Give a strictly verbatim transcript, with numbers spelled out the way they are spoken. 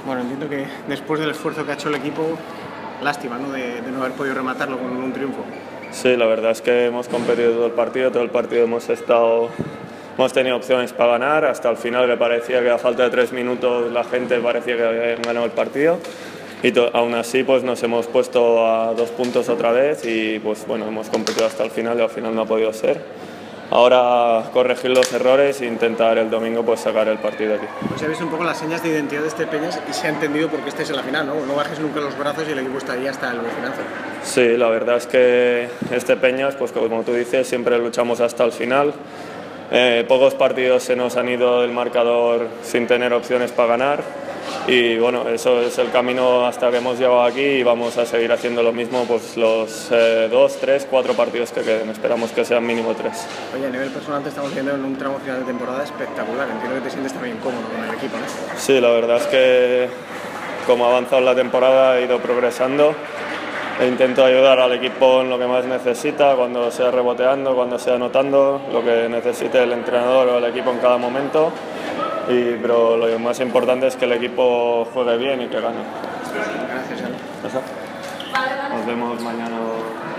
Bueno, entiendo que después del esfuerzo que ha hecho el equipo, lástima, ¿no?, de, de no haber podido rematarlo con un triunfo. Sí, la verdad es que hemos competido todo el partido, todo el partido hemos estado, hemos tenido opciones para ganar, hasta el final que parecía que a falta de tres minutos la gente parecía que habían ganado el partido y to, aún así pues nos hemos puesto a dos puntos otra vez y pues bueno, hemos competido hasta el final y al final no ha podido ser. Ahora corregir los errores e intentar el domingo pues sacar el partido aquí. Pues he visto un poco las señas de identidad de este Peñas y se ha entendido por qué estáis en la final, ¿no? No bajes nunca los brazos y el equipo está ahí hasta el finazo. Sí, la verdad es que este Peñas, pues como tú dices, siempre luchamos hasta el final. Eh, pocos partidos se nos han ido del marcador sin tener opciones para ganar y bueno, eso es el camino hasta que hemos llegado aquí y vamos a seguir haciendo lo mismo pues los eh, dos, tres, cuatro partidos que queden, esperamos que sean mínimo tres. Oye, a nivel personal te estamos viendo en un tramo final de temporada espectacular, entiendo que te sientes también cómodo con el equipo, ¿no? Sí, la verdad es que como ha avanzado la temporada he ido progresando. E intento ayudar al equipo en lo que más necesita, cuando sea reboteando, cuando sea anotando, lo que necesite el entrenador o el equipo en cada momento. Y, pero lo más importante es que el equipo juegue bien y que gane. Gracias, Ale. Nos vemos mañana.